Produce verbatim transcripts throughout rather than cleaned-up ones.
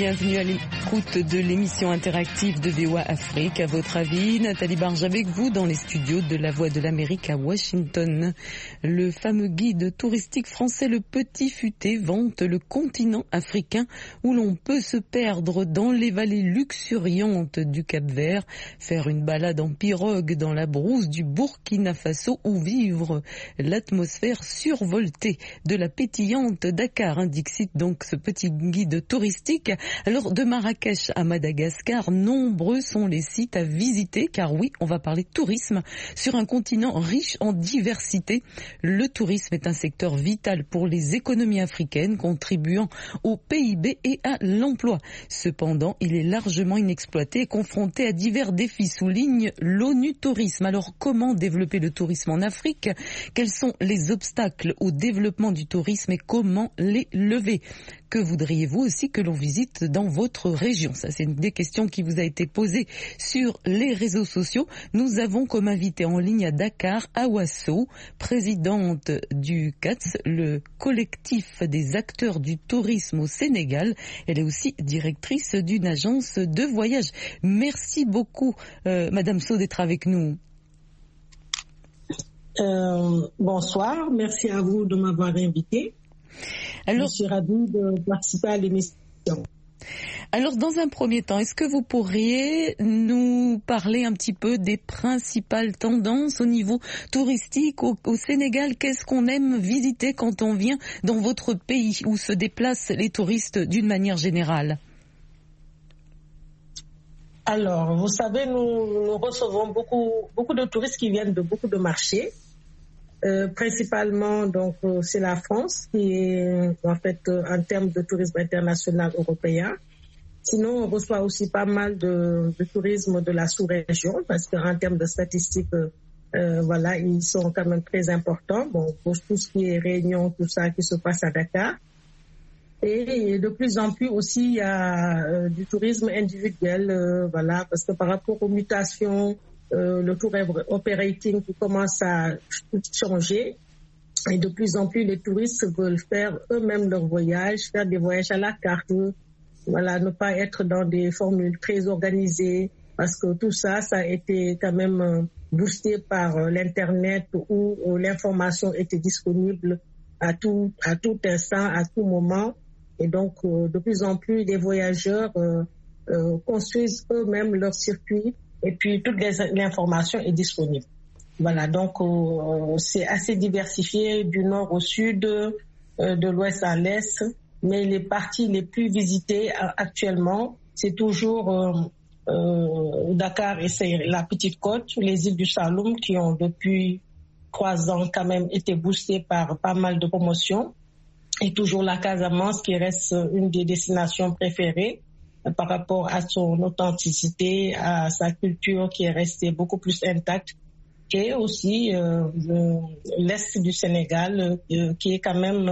Bienvenue à l'écoute de l'émission interactive de V O A Afrique. À votre avis, Nathalie Barge avec vous dans les studios de la Voix de l'Amérique à Washington. Le fameux guide touristique français Le Petit Futé vante le continent africain où l'on peut se perdre dans les vallées luxuriantes du Cap-Vert, faire une balade en pirogue dans la brousse du Burkina Faso ou vivre l'atmosphère survoltée de la pétillante Dakar, indique donc ce petit guide touristique. Alors, de Marrakech à Madagascar, nombreux sont les sites à visiter, car oui, on va parler tourisme sur un continent riche en diversité. Le tourisme est un secteur vital pour les économies africaines, contribuant au P I B et à l'emploi. Cependant, il est largement inexploité et confronté à divers défis, souligne l'ONU Tourisme. Alors, comment développer le tourisme en Afrique? Quels sont les obstacles au développement du tourisme et comment les lever? Que voudriez-vous aussi que l'on visite dans votre région? Ça, c'est une des questions qui vous a été posée sur les réseaux sociaux. Nous avons comme invité en ligne à Dakar, Awa Sow, présidente du C A T S, le collectif des acteurs du tourisme au Sénégal. Elle est aussi directrice d'une agence de voyage. Merci beaucoup, euh, Madame Sow, d'être avec nous. Euh, bonsoir, merci à vous de m'avoir invité. Alors, je suis ravie de participer à l'émission. Alors, dans un premier temps, est-ce que vous pourriez nous parler un petit peu des principales tendances au niveau touristique au, au Sénégal? Qu'est-ce qu'on aime visiter quand on vient dans votre pays où se déplacent les touristes d'une manière générale? Alors, vous savez, nous, nous recevons beaucoup, beaucoup de touristes qui viennent de beaucoup de marchés. Euh, principalement, donc, euh, c'est la France qui est, en fait, euh, en termes de tourisme international européen. Sinon, on reçoit aussi pas mal de, de tourisme de la sous-région parce qu'en termes de statistiques, euh, voilà, ils sont quand même très importants. Bon, pour tout ce qui est réunion, tout ça qui se passe à Dakar. Et de plus en plus aussi, il y a euh, du tourisme individuel, euh, voilà, parce que par rapport aux mutations, Euh, le tour operating qui commence à changer et de plus en plus les touristes veulent faire eux-mêmes leurs voyages, faire des voyages à la carte, voilà, ne pas être dans des formules très organisées parce que tout ça, ça a été quand même boosté par l'internet où, où l'information était disponible à tout, à tout instant, à tout moment et donc euh, de plus en plus les voyageurs euh, euh, construisent eux-mêmes leur circuit. Et puis, toute les, l'information est disponible. Voilà, donc euh, c'est assez diversifié du nord au sud, euh, de l'ouest à l'est. Mais les parties les plus visitées euh, actuellement, c'est toujours euh, euh, Dakar et c'est la Petite Côte, les îles du Saloum qui ont depuis trois ans quand même été boostées par pas mal de promotions. Et toujours la Casamance qui reste une des destinations préférées par rapport à son authenticité, à sa culture qui est restée beaucoup plus intacte, et aussi euh, l'Est du Sénégal euh, qui est quand même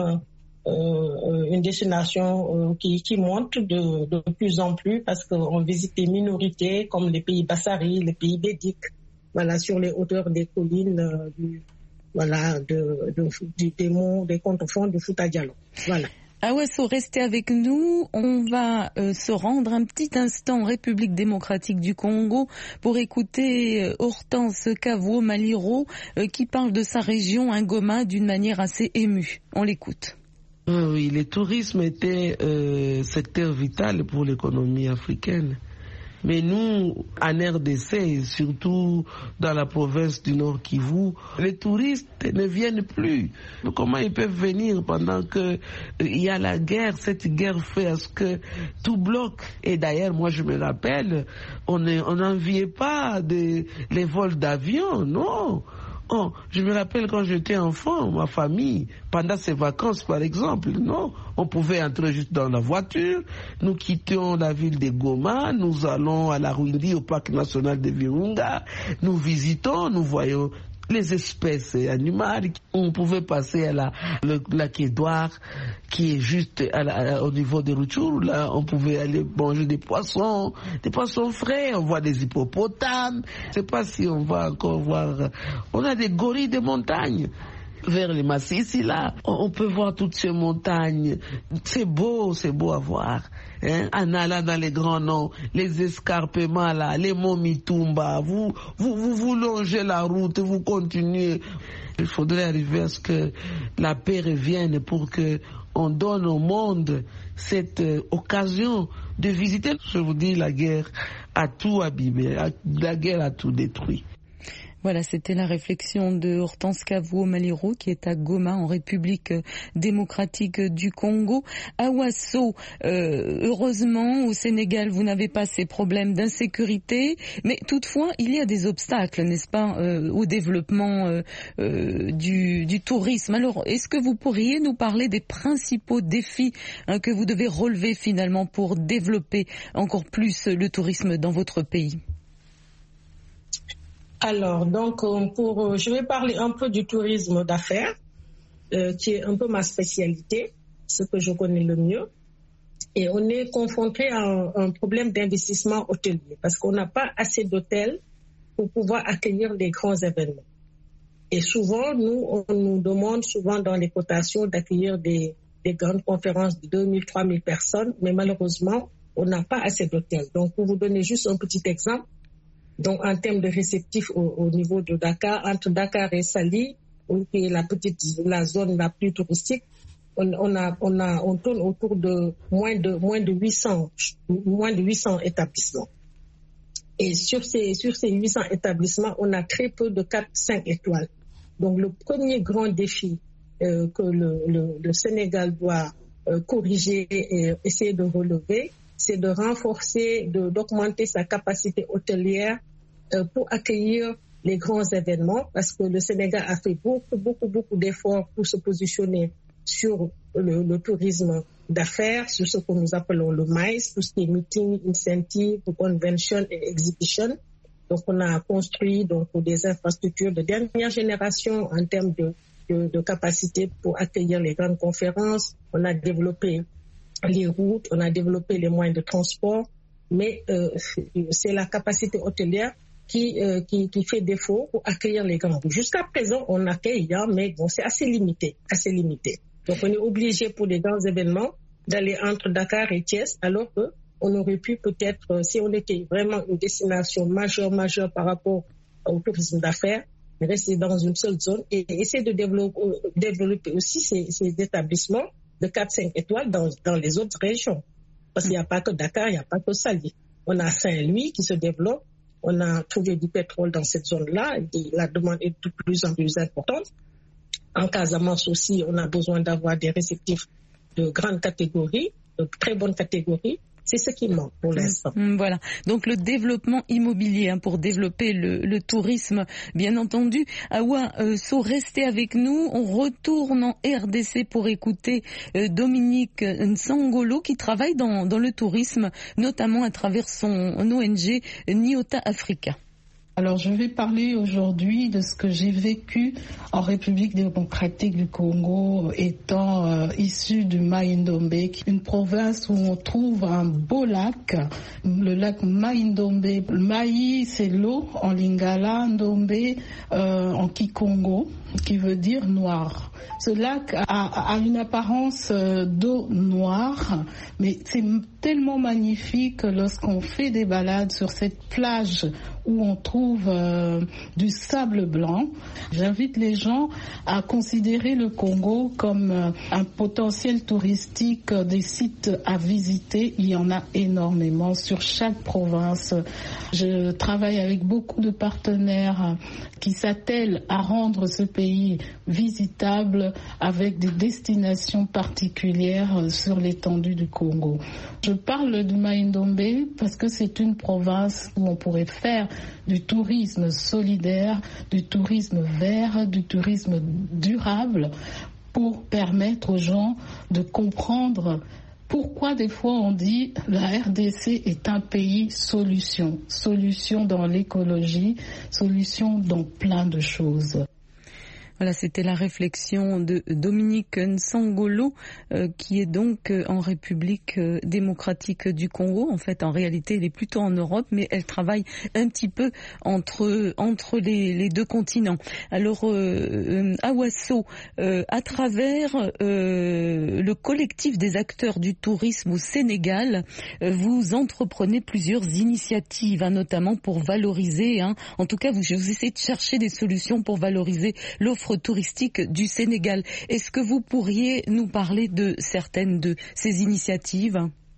euh, une destination euh, qui, qui monte de, de plus en plus parce qu'on visite des minorités comme les pays Bassari, les pays bédiques, voilà, sur les hauteurs des collines euh, du, voilà, de, de, de, des monts, des contrefonds du Fouta Djallon. Voilà. Awa Sow, restez avec nous. On va euh, se rendre un petit instant en République démocratique du Congo pour écouter euh, Hortense Kavo Maliro euh, qui parle de sa région, Ngoma, d'une manière assez émue. On l'écoute. Oui, le tourisme était euh, secteur vital pour l'économie africaine. Mais nous, en R D C, et surtout dans la province du Nord Kivu, les touristes ne viennent plus. Comment ils peuvent venir pendant que il y a la guerre? Cette guerre fait à ce que tout bloque. Et d'ailleurs, moi je me rappelle, on n'enviait pas des, les vols d'avion, non. Oh, je me rappelle quand j'étais enfant, ma famille, pendant ses vacances par exemple, non, on pouvait entrer juste dans la voiture, nous quittions la ville de Goma, nous allons à la Rwindi, au parc national de Virunga, nous visitons, nous voyons les espèces animales. On pouvait passer à la, le lac Édouard, qui est juste à la, au niveau de Rutshuru. Là, on pouvait aller manger des poissons, des poissons frais. On voit des hippopotames. Je ne sais pas si on va encore voir. On a des gorilles de montagne. vers les Massissi, là, on peut voir toutes ces montagnes. C'est beau, c'est beau à voir. Hein? En allant dans les grands noms, les escarpements là, les monts Mitumba, vous, vous, vous, vous longez la route, vous continuez. Il faudrait arriver à ce que la paix revienne pour que on donne au monde cette euh, occasion de visiter. Je vous dis, la guerre a tout abîmé, la guerre a tout détruit. Voilà, c'était la réflexion de Hortense Kavuo-Maliro qui est à Goma en République démocratique du Congo. À Ouasso, euh, heureusement au Sénégal vous n'avez pas ces problèmes d'insécurité, mais toutefois il y a des obstacles, n'est-ce pas, euh, au développement euh, euh, du, du tourisme. Alors est-ce que vous pourriez nous parler des principaux défis hein, que vous devez relever finalement pour développer encore plus le tourisme dans votre pays ? Alors, donc, pour, je vais parler un peu du tourisme d'affaires, euh, qui est un peu ma spécialité, ce que je connais le mieux. Et on est confronté à un, un problème d'investissement hôtelier parce qu'on n'a pas assez d'hôtels pour pouvoir accueillir les grands événements. Et souvent, nous, on nous demande souvent dans les cotations d'accueillir des, des grandes conférences de deux mille, trois mille personnes, mais malheureusement, on n'a pas assez d'hôtels. Donc, pour vous donner juste un petit exemple, donc, en termes de réceptifs au, au niveau de Dakar, entre Dakar et Saly, qui est la petite, la zone la plus touristique, on, on a, on a, on tourne autour de moins de, moins de huit cents, moins de huit cents établissements. Et sur ces, sur ces huit cents établissements, on a très peu de quatre, cinq étoiles. Donc, le premier grand défi euh, que le, le, le Sénégal doit euh, corriger et essayer de relever, c'est de renforcer, de, d'augmenter sa capacité hôtelière euh, pour accueillir les grands événements, parce que le Sénégal a fait beaucoup, beaucoup, beaucoup d'efforts pour se positionner sur le, le tourisme d'affaires, sur ce que nous appelons le M A I C, tout ce qui est meeting, incentive, convention et exhibition. Donc, on a construit donc des infrastructures de dernière génération en termes de, de, de capacité pour accueillir les grandes conférences. On a développé les routes, on a développé les moyens de transport, mais euh, c'est la capacité hôtelière qui, euh, qui, qui fait défaut pour accueillir les grands. Jusqu'à présent, on accueille, hein, mais bon, c'est assez limité, assez limité. Donc, on est obligé pour les grands événements d'aller entre Dakar et Thiès, alors que on aurait pu peut-être, si on était vraiment une destination majeure, majeure par rapport au tourisme d'affaires, rester dans une seule zone et essayer de développer, développer aussi ces, ces établissements de quatre cinq étoiles dans, dans les autres régions. Parce qu'il n'y a pas que Dakar, il n'y a pas que Saly. On a Saint-Louis qui se développe, on a trouvé du pétrole dans cette zone-là, et la demande est de plus en plus importante. En Casamance aussi, on a besoin d'avoir des réceptifs de grande catégorie, de très bonne catégorie. C'est ce qui manque pour l'instant. Voilà. Donc le développement immobilier hein, pour développer le, le tourisme, bien entendu. Awa, euh, so restez avec nous. On retourne en R D C pour écouter euh, Dominique Nsangolo qui travaille dans, dans le tourisme, notamment à travers son O N G Nyota Africa. Alors, je vais parler aujourd'hui de ce que j'ai vécu en République démocratique du Congo, étant euh, issu du Mai-Ndombe, une province où on trouve un beau lac, le lac Mai-Ndombe. Le Mai, c'est l'eau en Lingala, Ndombe euh, en Kikongo, qui veut dire noir. Ce lac a, a une apparence d'eau noire, mais c'est tellement magnifique lorsqu'on fait des balades sur cette plage où on trouve euh, du sable blanc. J'invite les gens à considérer le Congo comme euh, un potentiel touristique, euh, des sites à visiter. Il y en a énormément sur chaque province. Je travaille avec beaucoup de partenaires qui s'attellent à rendre ce pays visitable avec des destinations particulières sur l'étendue du Congo. Je parle du Mai-Ndombe parce que c'est une province où on pourrait faire du tourisme solidaire, du tourisme vert, du tourisme durable pour permettre aux gens de comprendre pourquoi des fois on dit la R D C est un pays solution, solution dans l'écologie, solution dans plein de choses. Voilà, c'était la réflexion de Dominique Nsangolo, euh, qui est donc euh, en République euh, démocratique du Congo. En fait, en réalité, elle est plutôt en Europe, mais elle travaille un petit peu entre entre les, les deux continents. Alors, euh, Awaso, euh, à travers euh, le collectif des acteurs du tourisme au Sénégal, euh, vous entreprenez plusieurs initiatives, hein, notamment pour valoriser, hein, en tout cas, vous, vous essayez de chercher des solutions pour valoriser l'offre touristique du Sénégal. Est-ce que vous pourriez nous parler de certaines de ces initiatives ?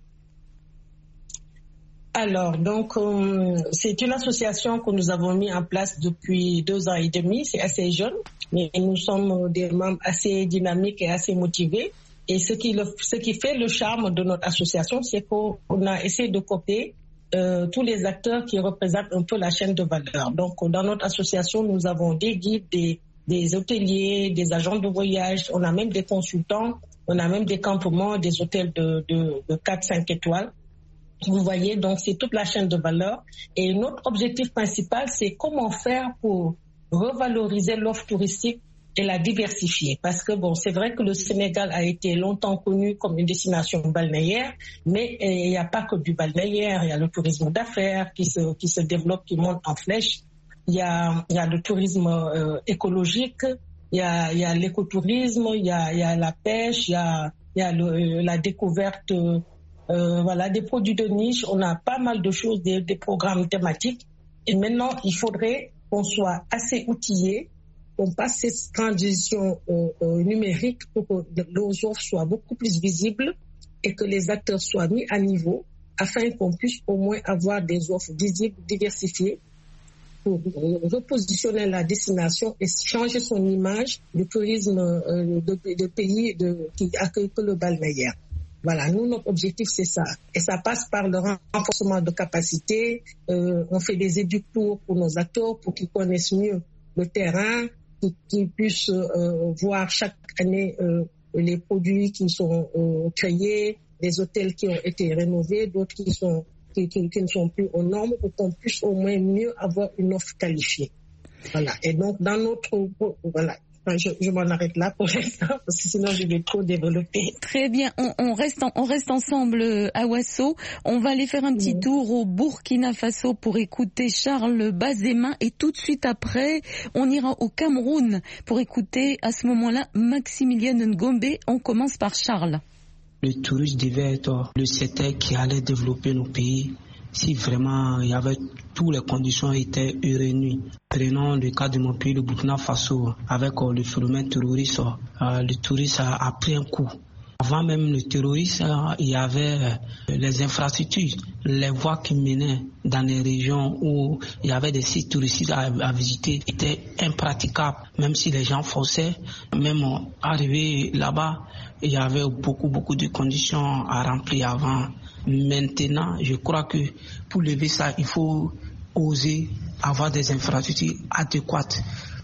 Alors, donc, euh, c'est une association que nous avons mis en place depuis deux ans et demi. C'est assez jeune, mais nous sommes des membres assez dynamiques et assez motivés. Et ce qui, le, ce qui fait le charme de notre association, c'est qu'on a essayé de copier euh, tous les acteurs qui représentent un peu la chaîne de valeur. Donc, dans notre association, nous avons des guides, des, des hôteliers, des agents de voyage, on a même des consultants, on a même des campements, des hôtels de, de, de quatre cinq étoiles. Vous voyez, donc c'est toute la chaîne de valeur. Et notre objectif principal, c'est comment faire pour revaloriser l'offre touristique et la diversifier. Parce que bon, c'est vrai que le Sénégal a été longtemps connu comme une destination balnéaire, mais il n'y a pas que du balnéaire. Il y a le tourisme d'affaires qui se, qui se développe, qui monte en flèche. Il y a, il y a le tourisme euh, écologique, il y a, il y a l'écotourisme, il y a, il y a la pêche, il y a, il y a le, la découverte euh, Euh, voilà, des produits de niche. On a pas mal de choses, des, des programmes thématiques. Et maintenant, il faudrait qu'on soit assez outillés, qu'on passe cette transition euh, euh, numérique pour que nos offres soient beaucoup plus visibles et que les acteurs soient mis à niveau afin qu'on puisse au moins avoir des offres visibles, diversifiées pour repositionner la destination et changer son image du tourisme euh, de, de pays de, qui accueille que le balnéaire. Voilà, nous, notre objectif, c'est ça. Et ça passe par le renforcement de capacités. Euh, on fait des éductours pour nos acteurs pour qu'ils connaissent mieux le terrain, qu'ils, qu'ils puissent euh, voir chaque année euh, les produits qui sont euh, créés, les hôtels qui ont été rénovés, d'autres qui, sont, qui, qui, qui ne sont plus aux normes, pour qu'on puisse au moins mieux avoir une offre qualifiée. Voilà. Et donc, dans notre... Voilà. Je, je m'en arrête là pour l'instant parce que sinon je vais trop développer. Très bien, on, on, reste, en, on reste ensemble à Awaso. On va aller faire un petit mmh. tour au Burkina Faso pour écouter Charles Bazema et tout de suite après, on ira au Cameroun pour écouter à ce moment-là Maximilien Ngombe. On commence par Charles. Le tourisme devait être le secteur qui allait développer nos pays. Si vraiment il y avait toutes les conditions étaient réunies. Prenons le cas de mon pays, le Burkina Faso, avec euh, le phénomène terroriste. Euh, le tourisme a, a pris un coup. Avant même le terrorisme, euh, il y avait euh, les infrastructures, les voies qui menaient dans les régions où il y avait des sites touristiques à, à visiter étaient impraticables. Même si les gens forçaient, même euh, arrivé là-bas, il y avait beaucoup, beaucoup de conditions à remplir avant. Maintenant, je crois que pour lever ça, il faut oser avoir des infrastructures adéquates.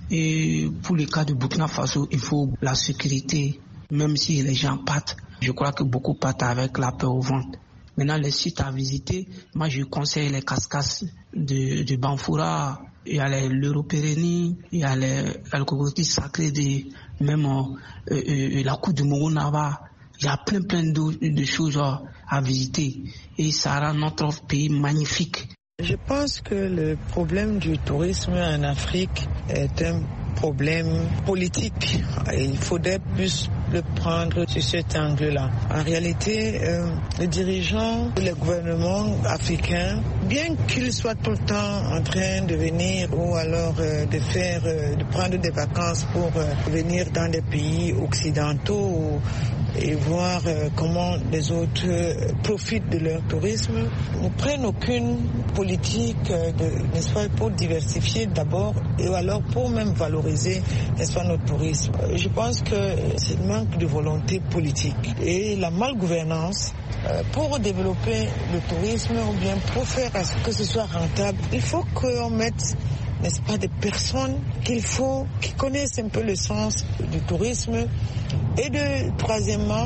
Et pour le cas de Burkina Faso, il faut la sécurité, même si les gens partent. Je crois que beaucoup partent avec la peur au ventre. Maintenant, les sites à visiter, moi je conseille les cascades de, de Banfoura, il y a les l'Europérénie, il y a les, le crocodile sacré de même euh, euh, la coupe de Moronava. Il y a plein plein de, de choses à visiter et ça rend notre pays magnifique. Je pense que le problème du tourisme en Afrique est un problème politique. Il faudrait plus le prendre sur cet angle-là. En réalité, euh, les dirigeants, les gouvernements africains, bien qu'ils soient tout le temps en train de venir ou alors euh, de faire, euh, de prendre des vacances pour euh, venir dans des pays occidentaux ou, et voir euh, comment les autres euh, profitent de leur tourisme, ne prennent aucune politique euh, de, n'est-ce pas, pour diversifier d'abord et alors pour même valoriser, n'est-ce pas, notre tourisme. Euh, je pense que c'est le manque de volonté politique et la malgouvernance euh, pour développer le tourisme ou bien pour faire à ce que ce soit rentable. Il faut qu'on mette, n'est-ce pas, des personnes qu'il faut, qui connaissent un peu le sens du tourisme et de, troisièmement,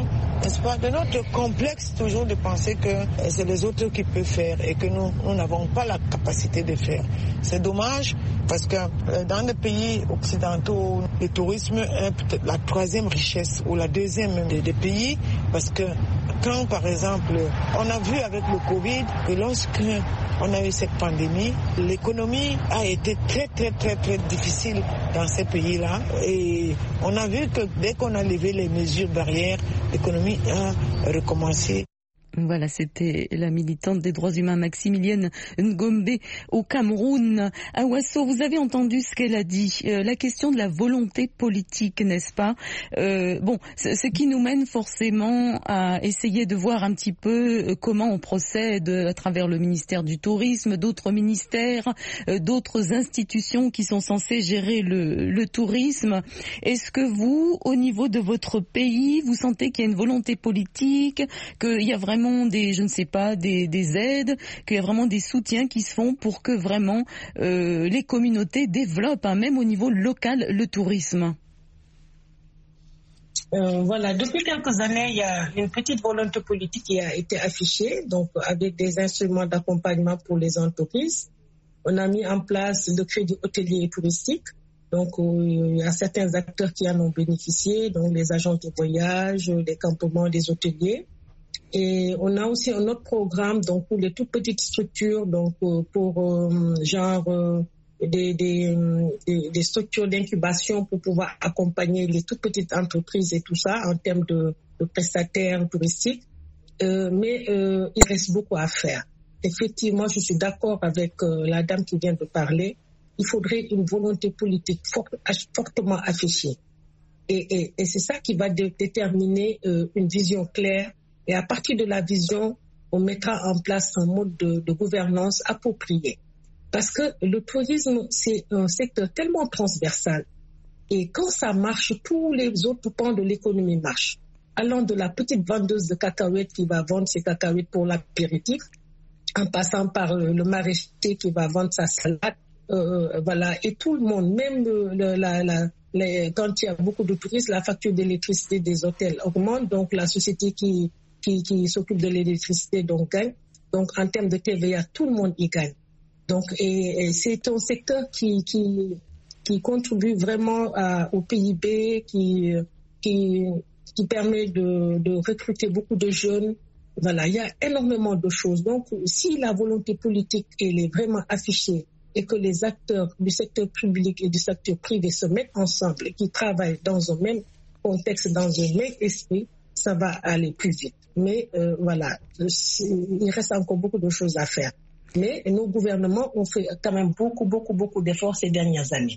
n'est-ce pas, de notre complexe toujours de penser que c'est les autres qui peuvent faire et que nous, nous n'avons pas la capacité de faire. C'est dommage parce que dans les pays occidentaux, le tourisme est peut-être la troisième richesse ou la deuxième des, des pays, parce que quand, par exemple, on a vu avec le Covid que lorsque on a eu cette pandémie, l'économie a été très, très, très, très difficile dans ces pays-là. Et on a vu que dès qu'on a levé les mesures barrières, l'économie a recommencé. Voilà, c'était la militante des droits humains Maximilienne Ngombe au Cameroun. Awaso, vous avez entendu ce qu'elle a dit, euh, la question de la volonté politique, n'est-ce pas? euh, Bon, ce, ce qui nous mène forcément à essayer de voir un petit peu comment on procède à travers le ministère du Tourisme, d'autres ministères, euh, d'autres institutions qui sont censées gérer le, le tourisme. Est-ce que vous, au niveau de votre pays, vous sentez qu'il y a une volonté politique, qu'il y a vraiment des, je ne sais pas, des, des aides, qu'il y a vraiment des soutiens qui se font pour que vraiment euh, les communautés développent, hein, même au niveau local, le tourisme? Euh, voilà, depuis quelques années, il y a une petite volonté politique qui a été affichée, donc avec des instruments d'accompagnement pour les entreprises. On a mis en place le crédit hôtelier et touristique. Donc, euh, il y a certains acteurs qui en ont bénéficié, donc les agents de voyage, les campements des hôteliers. Et on a aussi un autre programme donc pour les toutes petites structures, donc pour euh, genre euh, des, des, des, des structures d'incubation pour pouvoir accompagner les toutes petites entreprises et tout ça en termes de, de prestataires touristiques. Euh, mais euh, il reste beaucoup à faire. Effectivement, je suis d'accord avec euh, la dame qui vient de parler. Il faudrait une volonté politique fort, fortement affichée. Et, et, et c'est ça qui va dé- déterminer euh, une vision claire. Et à partir de la vision, on mettra en place un mode de, de gouvernance approprié. Parce que le tourisme, c'est un secteur tellement transversal. Et quand ça marche, tous les autres pans de l'économie marchent. Allant de la petite vendeuse de cacahuètes qui va vendre ses cacahuètes pour l'apéritif, en passant par le, le maraîcher qui va vendre sa salade, euh, voilà. Et tout le monde, même le, la, la, les, quand il y a beaucoup de touristes, la facture d'électricité des hôtels augmente. Donc la société qui Qui, qui s'occupe de l'électricité donc gagne. Donc en termes de T V A, tout le monde y gagne. Donc et, et c'est un secteur qui qui qui contribue vraiment à, au P I B, qui qui qui permet de, de recruter beaucoup de jeunes. Voilà, il y a énormément de choses. Donc si la volonté politique elle est vraiment affichée et que les acteurs du secteur public et du secteur privé se mettent ensemble et qui travaillent dans un même contexte, dans un même esprit, ça va aller plus vite. Mais euh, voilà, il reste encore beaucoup de choses à faire. Mais nos gouvernements ont fait quand même beaucoup, beaucoup, beaucoup d'efforts ces dernières années.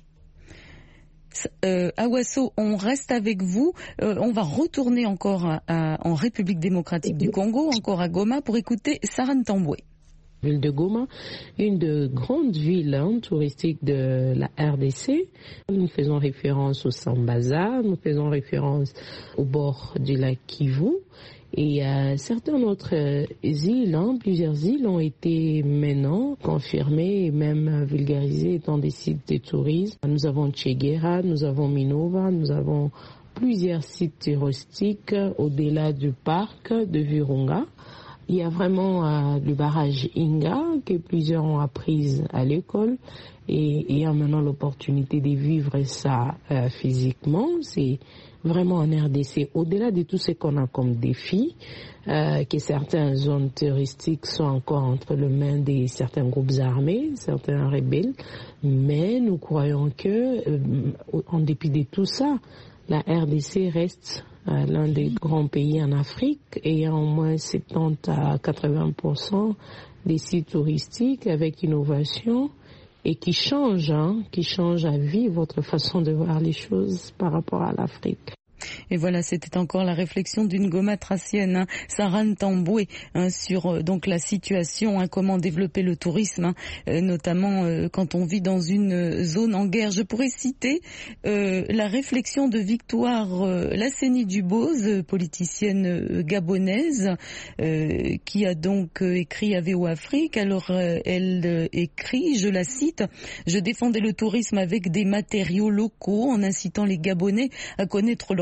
Euh, Awaso, on reste avec vous. Euh, on va retourner encore à, à, en République démocratique du Congo, encore à Goma, pour écouter Sarah Ntambwe. Ville de Goma, une de grandes villes hein, touristiques de la R D C. Nous faisons référence au Sambaza, nous faisons référence au bord du lac Kivu. Et euh, certaines autres euh, îles, hein, plusieurs îles ont été maintenant confirmées et même vulgarisées étant des sites de tourisme. Nous avons Tchegera, nous avons Minova, nous avons plusieurs sites touristiques au-delà du parc de Virunga. Il y a vraiment euh, le barrage Inga que plusieurs ont appris à l'école et il y a maintenant l'opportunité de vivre ça euh, physiquement. C'est vraiment en R D C, au-delà de tout ce qu'on a comme défi, euh, que certaines zones touristiques sont encore entre les mains de certains groupes armés, certains rebelles, mais nous croyons que, euh, en dépit de tout ça, la R D C reste euh, l'un des grands pays en Afrique, ayant au moins soixante à quatre-vingts pour cent des sites touristiques avec innovation et qui change, hein, qui change à vie votre façon de voir les choses par rapport à l'Afrique. Et voilà, c'était encore la réflexion d'une Goma tracienne, hein, Sarah Ntambwe, hein, sur euh, donc la situation, hein, comment développer le tourisme, hein, euh, notamment euh, quand on vit dans une zone en guerre. Je pourrais citer euh, la réflexion de Victoire euh, Lasseni-Dubose, politicienne euh, gabonaise, euh, qui a donc euh, écrit à V O Afrique. Alors euh, elle euh, écrit, je la cite, « Je défendais le tourisme avec des matériaux locaux en incitant les Gabonais à connaître leur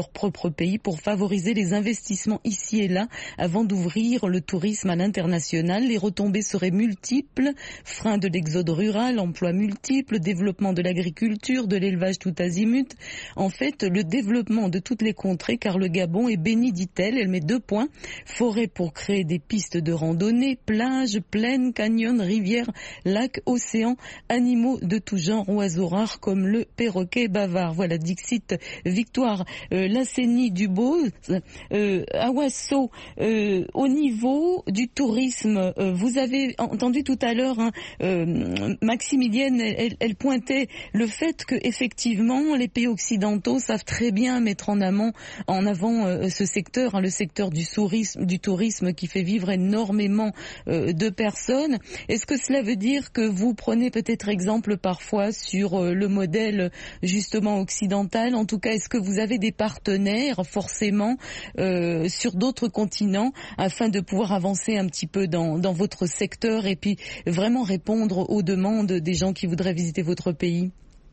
leur propre pays pour favoriser les investissements ici et là avant d'ouvrir le tourisme à l'international. Les retombées seraient multiples, frein de l'exode rural, emplois multiples, développement de l'agriculture, de l'élevage tout azimut. En fait, le développement de toutes les contrées, car le Gabon est béni, dit-elle. Elle met deux points. Forêt pour créer des pistes de randonnée, plages, plaines, canyons, rivières, lacs, océans, animaux de tout genre, oiseaux rares comme le perroquet bavard. Voilà, Dixit Victoire euh, Lassénie Duboz. Euh, Awasso, euh, au niveau du tourisme, euh, vous avez entendu tout à l'heure, hein, euh, Maximilienne, elle, elle pointait le fait que effectivement les pays occidentaux savent très bien mettre en avant, en avant euh, ce secteur, hein, le secteur du tourisme, du tourisme qui fait vivre énormément euh, de personnes. Est-ce que cela veut dire que vous prenez peut-être exemple parfois sur euh, le modèle justement occidental? En tout cas, est-ce que vous avez des partenaires forcément euh, sur d'autres continents afin de pouvoir avancer un petit peu dans, dans votre secteur et puis vraiment répondre aux demandes des gens qui voudraient visiter votre pays?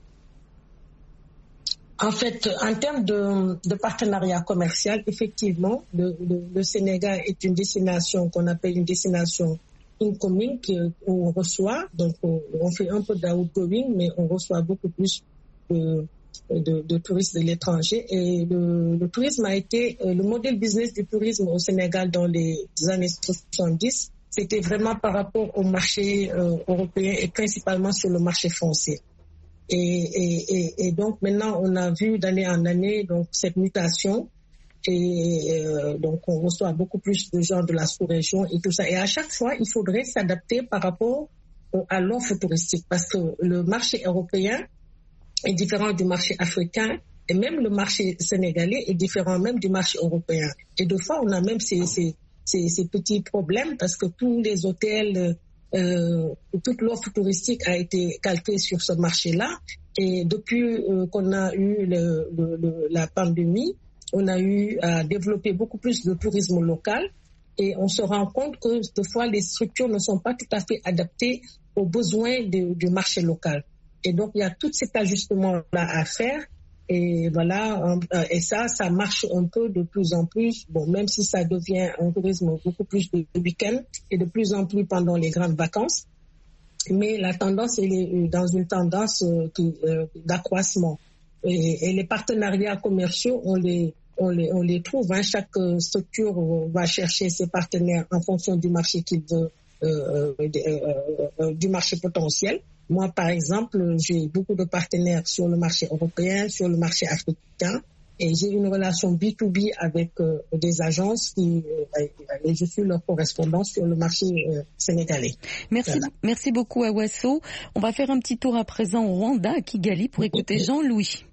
En fait, en termes de, de partenariat commercial, effectivement, le, le, le Sénégal est une destination qu'on appelle une destination incoming, où on reçoit, donc on, on fait un peu d'outgoing, mais on reçoit beaucoup plus de, de, de touristes de l'étranger. Et le, le tourisme a été, le modèle business du tourisme au Sénégal dans les années soixante-dix, c'était vraiment par rapport au marché euh, européen et principalement sur le marché français. Et, et, et, et donc maintenant, on a vu d'année en année donc cette mutation. Et euh, donc on reçoit beaucoup plus de gens de la sous-région et tout ça. Et à chaque fois, il faudrait s'adapter par rapport au, à l'offre touristique, parce que le marché européen est différent du marché africain, et même le marché sénégalais est différent même du marché européen. Et deux fois, on a même ces, ces, ces, ces petits problèmes, parce que tous les hôtels, euh, toute l'offre touristique a été calquée sur ce marché-là. Et depuis euh, qu'on a eu le, le, le, la pandémie, on a eu à développer beaucoup plus de tourisme local, et on se rend compte que des fois les structures ne sont pas tout à fait adaptées aux besoins de, du marché local. Et donc il y a tout cet ajustement-là à faire. Et voilà, et ça, ça marche un peu de plus en plus. Bon, même si ça devient un tourisme beaucoup plus de week-end et de plus en plus pendant les grandes vacances. Mais la tendance, elle est dans une tendance d'accroissement. Et, et les partenariats commerciaux, on les On les, on les trouve, hein. Chaque structure va chercher ses partenaires en fonction du marché qu'il veut, euh, euh, euh, du marché potentiel. Moi, par exemple, j'ai beaucoup de partenaires sur le marché européen, sur le marché africain, et j'ai une relation B deux B avec euh, des agences qui, euh, et je suis leur correspondant sur le marché euh, sénégalais. Merci, voilà. Merci beaucoup Awasso. On va faire un petit tour à présent au Rwanda, à Kigali, pour écouter Jean-Louis.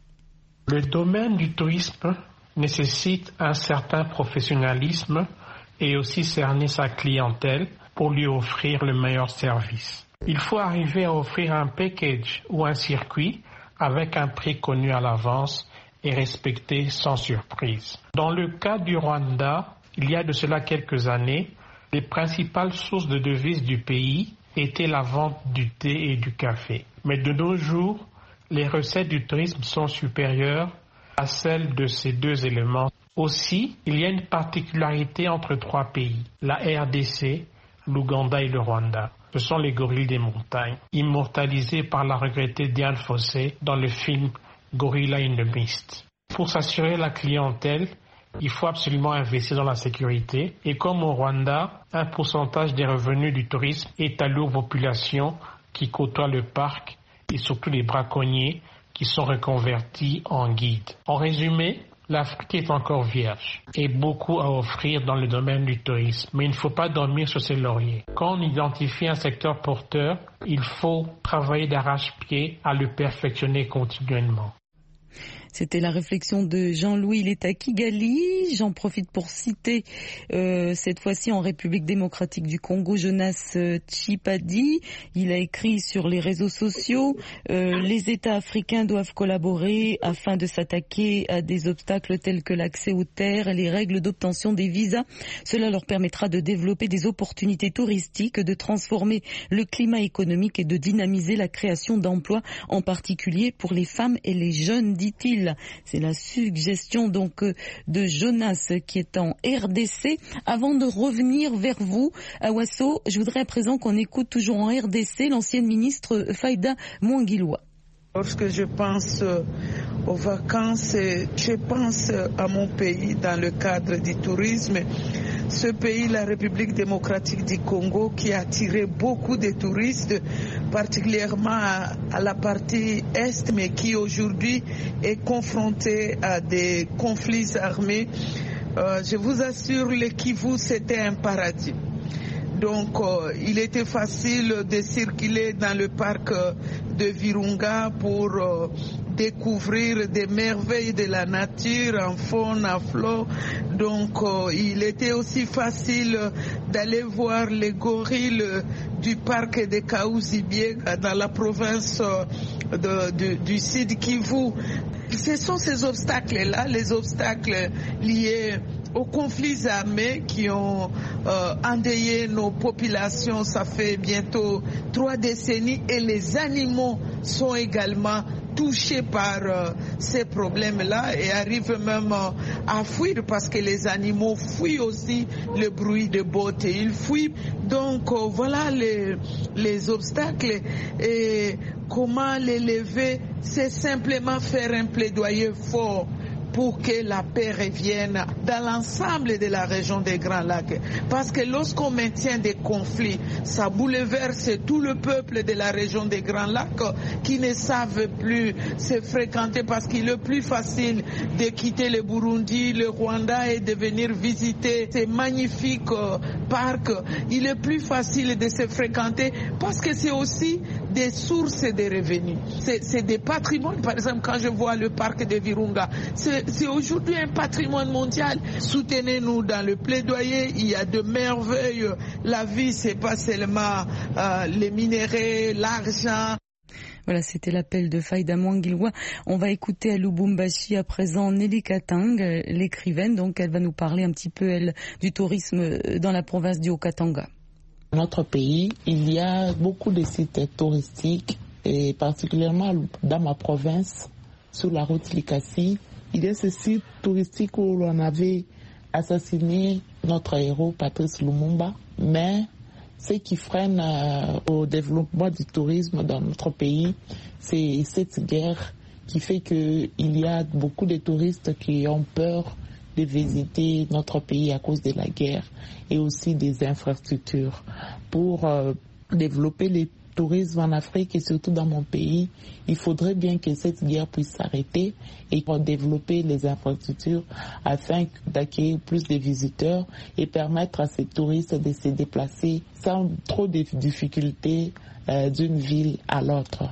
Le domaine du tourisme nécessite un certain professionnalisme et aussi cerner sa clientèle pour lui offrir le meilleur service. Il faut arriver à offrir un package ou un circuit avec un prix connu à l'avance et respecté sans surprise. Dans le cas du Rwanda, il y a de cela quelques années, les principales sources de devises du pays étaient la vente du thé et du café. Mais de nos jours, les recettes du tourisme sont supérieures à celle de ces deux éléments. Aussi, il y a une particularité entre trois pays, la R D C, l'Ouganda et le Rwanda. Ce sont les gorilles des montagnes, immortalisés par la regrettée Diane Fossé dans le film Gorilla in the Mist. Pour s'assurer la clientèle, il faut absolument investir dans la sécurité. Et comme au Rwanda, un pourcentage des revenus du tourisme est alloué aux populations qui côtoient le parc et surtout les braconniers qui sont reconvertis en guides. En résumé, l'Afrique est encore vierge et beaucoup à offrir dans le domaine du tourisme. Mais il ne faut pas dormir sur ses lauriers. Quand on identifie un secteur porteur, il faut travailler d'arrache-pied à le perfectionner continuellement. C'était la réflexion de Jean-Louis, il est à Kigali. J'en profite pour citer euh, cette fois-ci en République démocratique du Congo, Jonas Tshipadi. Il a écrit sur les réseaux sociaux euh, les États africains doivent collaborer afin de s'attaquer à des obstacles tels que l'accès aux terres et les règles d'obtention des visas. Cela leur permettra de développer des opportunités touristiques, de transformer le climat économique et de dynamiser la création d'emplois, en particulier pour les femmes et les jeunes, dit-il. ville. C'est la suggestion donc de Jonas qui est en R D C. Avant de revenir vers vous, Awaso, je voudrais à présent qu'on écoute toujours en R D C l'ancienne ministre Fayda Mwangilwa. Lorsque je pense aux vacances, je pense à mon pays dans le cadre du tourisme. Ce pays, la République démocratique du Congo, qui a attiré beaucoup de touristes, particulièrement à, à la partie est, mais qui aujourd'hui est confronté à des conflits armés. Euh, je vous assure, le Kivu, c'était un paradis. Donc, euh, il était facile de circuler dans le parc de Virunga pour euh, découvrir des merveilles de la nature en faune, en flore. Donc, euh, il était aussi facile d'aller voir les gorilles du parc de Kaouzi-Biega dans la province de, de, du Sud Kivu. Ce sont ces obstacles-là, les obstacles liés aux conflits armés qui ont euh, endeuillé nos populations, ça fait bientôt trois décennies, et les animaux sont également touchés par euh, ces problèmes-là et arrivent même euh, à fuir parce que les animaux fuient aussi le bruit de bottes. Ils fuient. Donc euh, voilà les, les obstacles et comment les lever, c'est simplement faire un plaidoyer fort pour que la paix revienne dans l'ensemble de la région des Grands Lacs. Parce que lorsqu'on maintient des conflits, ça bouleverse tout le peuple de la région des Grands Lacs qui ne savent plus se fréquenter parce qu'il est plus facile de quitter le Burundi, le Rwanda et de venir visiter ces magnifiques parcs. Il est plus facile de se fréquenter parce que c'est aussi des sources de revenus. C'est, c'est des patrimoines. Par exemple, quand je vois le parc de Virunga, c'est C'est aujourd'hui un patrimoine mondial. Soutenez-nous dans le plaidoyer. Il y a de merveilles. La vie, c'est pas seulement euh, les minéraux, l'argent. Voilà, c'était l'appel de Fayda Mwangilwa. On va écouter à Lubumbashi à présent Nelly Katang, l'écrivaine. Donc, elle va nous parler un petit peu, elle, du tourisme dans la province du Haut-Katanga. Dans notre pays, il y a beaucoup de sites touristiques, et particulièrement dans ma province, sur la route Likasi. Il y a ce site touristique où l'on avait assassiné notre héros Patrice Lumumba, mais ce qui freine euh, au développement du tourisme dans notre pays, c'est cette guerre qui fait qu'il y a beaucoup de touristes qui ont peur de visiter notre pays à cause de la guerre et aussi des infrastructures. Pour euh, développer les tourisme en Afrique et surtout dans mon pays, il faudrait bien que cette guerre puisse s'arrêter et pour développer les infrastructures afin d'accueillir plus de visiteurs et permettre à ces touristes de se déplacer sans trop de difficultés euh, d'une ville à l'autre.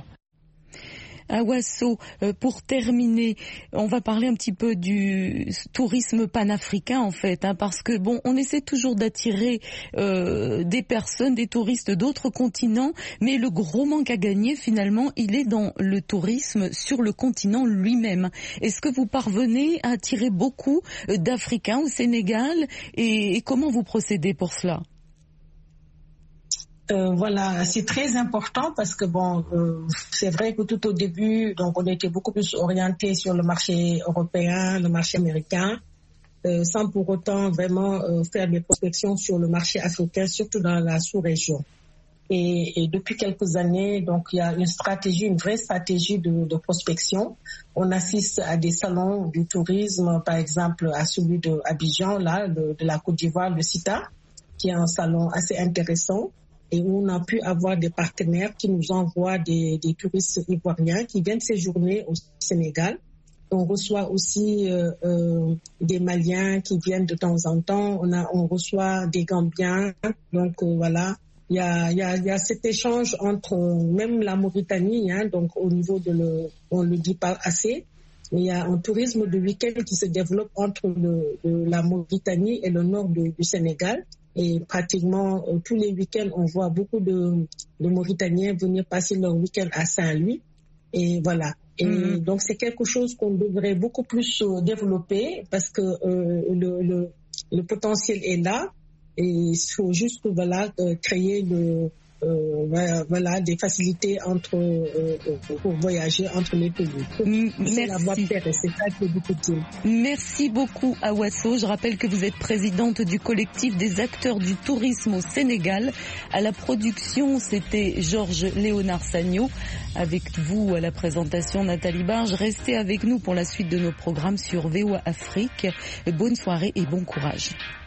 Awaso, pour terminer, on va parler un petit peu du tourisme panafricain en fait, hein, parce que bon, on essaie toujours d'attirer euh, des personnes, des touristes d'autres continents, mais le gros manque à gagner finalement, il est dans le tourisme sur le continent lui-même. Est-ce que vous parvenez à attirer beaucoup d'Africains au Sénégal et, et comment vous procédez pour cela ? Euh, voilà, c'est très important parce que bon, euh, c'est vrai que tout au début, donc on était beaucoup plus orienté sur le marché européen, le marché américain, euh, sans pour autant vraiment euh, faire des prospections sur le marché africain, surtout dans la sous-région. Et, et depuis quelques années, donc il y a une stratégie, une vraie stratégie de, de prospection. On assiste à des salons du tourisme, par exemple à celui de Abidjan, là, de, de la Côte d'Ivoire, le CITA, qui est un salon assez intéressant. Et où on a pu avoir des partenaires qui nous envoient des, des touristes ivoiriens qui viennent séjourner au Sénégal. On reçoit aussi euh, euh, des Maliens qui viennent de temps en temps. On, a, on reçoit des Gambiens. Donc euh, voilà, il y a, y, a, y a cet échange entre euh, même la Mauritanie, hein, donc au niveau de le, on le dit pas assez. Mais il y a un tourisme de week-end qui se développe entre le, le, la Mauritanie et le nord de, du Sénégal. Et pratiquement euh, tous les week-ends, on voit beaucoup de, de Mauritaniens venir passer leur week-end à Saint-Louis. Et voilà. Et mmh. donc, c'est quelque chose qu'on devrait beaucoup plus euh, développer parce que euh, le, le, le potentiel est là. Et il faut juste voilà, euh, créer le, euh, voilà, des facilités entre, euh, pour voyager entre les pays. C'est la voie terre et c'est ça qui est difficile. Merci beaucoup Awasso. Je rappelle que vous êtes présidente du collectif des acteurs du tourisme au Sénégal. À la production, c'était Georges Léonard Sagno. Avec vous à la présentation, Nathalie Barge. Restez avec nous pour la suite de nos programmes sur V O A Afrique. Bonne soirée et bon courage.